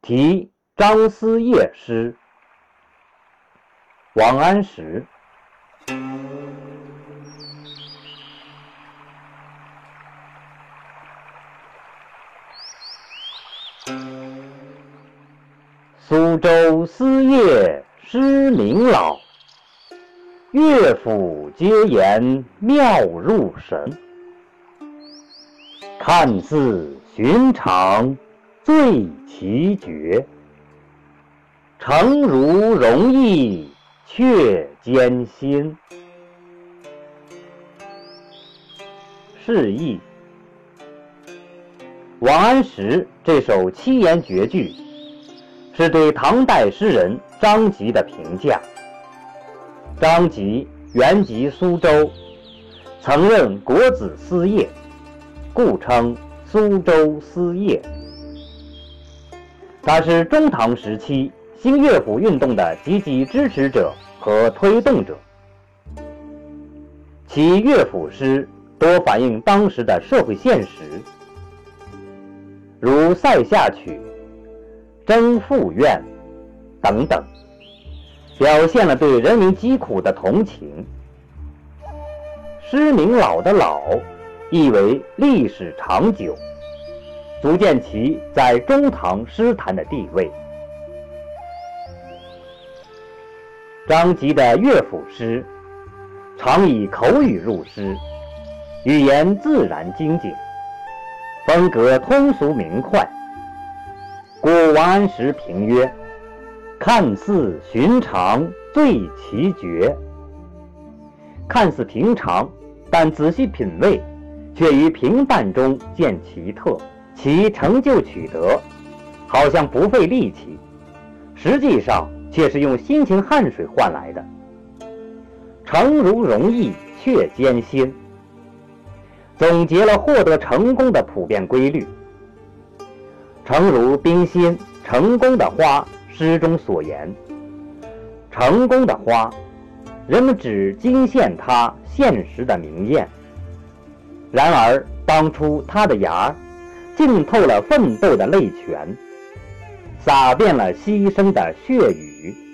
题张思邺诗。王安石。苏州思邺诗名老，乐府皆言妙入神。看似寻常最奇绝，诚如容易却艰辛。释义：王安石这首七言绝句是对唐代诗人张籍的评价。张籍原籍苏州，曾任国子司业，故称苏州司业。他是中唐时期新乐府运动的积极支持者和推动者，其乐府诗多反映当时的社会现实，如《塞下曲》《征赋怨》等等，表现了对人民疾苦的同情。诗名老的老，意为历史长久，足见其在中唐诗坛的地位。张籍的乐府诗常以口语入诗，语言自然精简，风格通俗明快，故王安石评曰：看似寻常最奇绝。看似平常，但仔细品味，却于平淡中见奇特。其成就取得好像不费力气，实际上却是用辛勤汗水换来的。诚如容易却艰辛，总结了获得成功的普遍规律。诚如冰心《成功的花》诗中所言，成功的花，人们只惊现它现实的明艳，然而当初它的芽浸透了奋斗的泪泉，洒遍了牺牲的血雨。